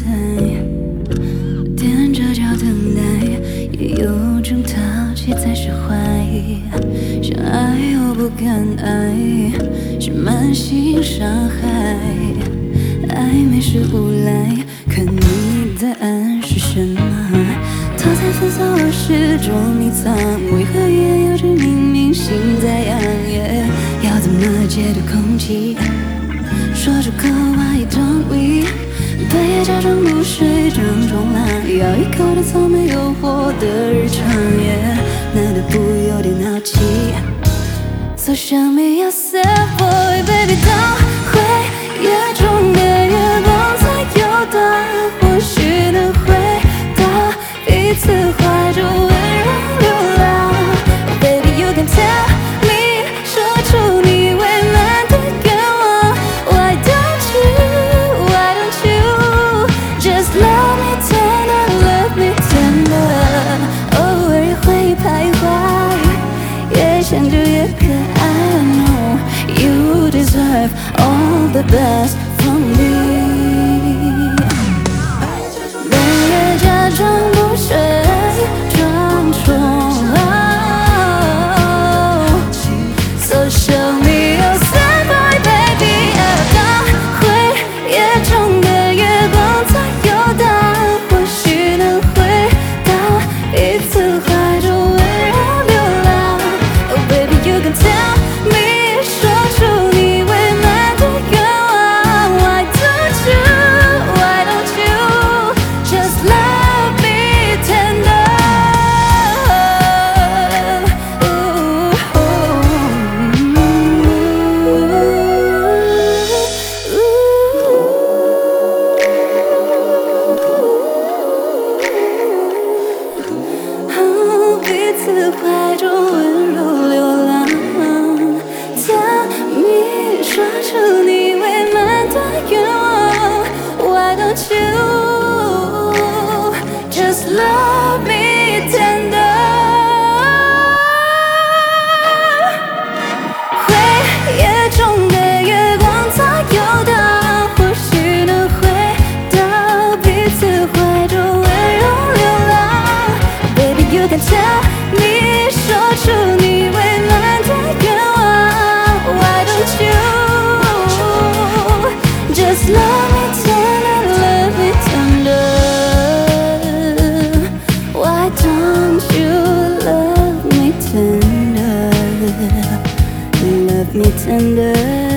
踮着脚等待，也有种淘气才是怀疑。想爱又不敢爱，是满心伤害。暧昧是无赖，看你的答案是什么？套在粉色我始终隐藏，为何也有着明明心在痒？要怎么解读空气？说出口 Why don't we？ 半夜假装不睡，整冲浪，咬一口的草莓诱惑的日常，难得不有点好奇。So show me yourself, boy, baby， 当回夜中的月光在游荡，或许能回到彼此怀中温柔流浪。Oh baby, you can tell me， 说出你未满的愿望。Why don't you, why don't you just love me tender, love me tender？ 偶尔也会徘徊，越想就越可爱。I know you deserve all the best from me。半夜假装不睡，装冲浪。So show me yourself, boy, baby。当回夜中的月光在游荡，或许能回到彼此怀中温柔流浪。Oh baby, you can tell me， 说出你未满的愿望。Why don't you, why don't you just love me tender？ 彼此怀中温柔流浪。Tell me， 说出你未满的愿望。Why don't you just love me tender？ 回夜中的月光在游荡，或许能回到彼此怀中温柔流浪。Baby, you can tell me， 说出你未满的愿望。Why don't you just love me tender, love me tender？ Why don't you love me tender, love me tender？